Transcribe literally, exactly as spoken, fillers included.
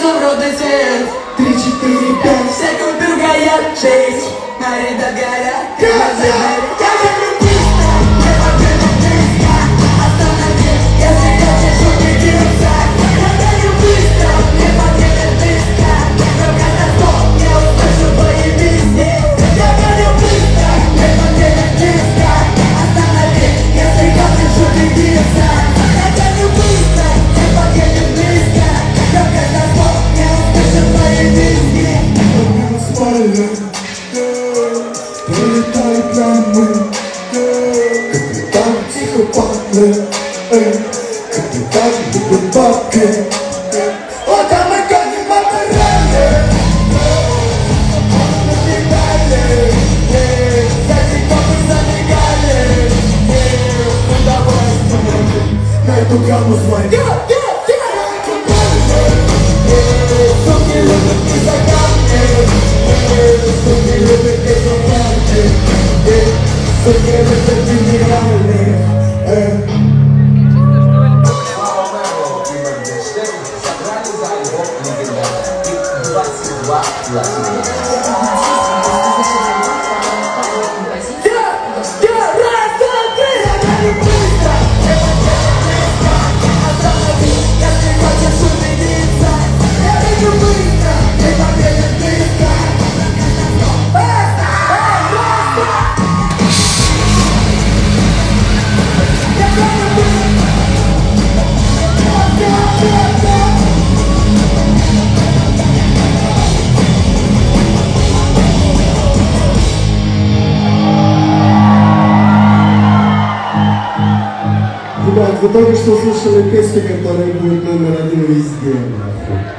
изумрудный цвет. Три, четыре, пять. Все купил горят, шесть. На рядах горят, глаза горят. Я верю быстро, не подгоню близко. Останови, если хочешь убедиться. Я верю быстро, не подгоню близко. Но когда слов я услышу твои песни. Я верю быстро, не подгоню близко. Останови, если хочешь убедиться. Я верю быстро, не подгоню близко. Но когда слов я услышу твои песни. Пролетают нам мы, капитан тихо падает, капитан любит бабки. Вот там мы гоним аппараты, набегали, сзади копы забегали. Ну давай смотрим на эту гамму звоним. Суки любят не за камни, суки любят не за камни, суки любят генеральные. Собрали за альбом легендарный двадцать два платина. Ребят, вы только что услышали песню, которая будет номер один везде.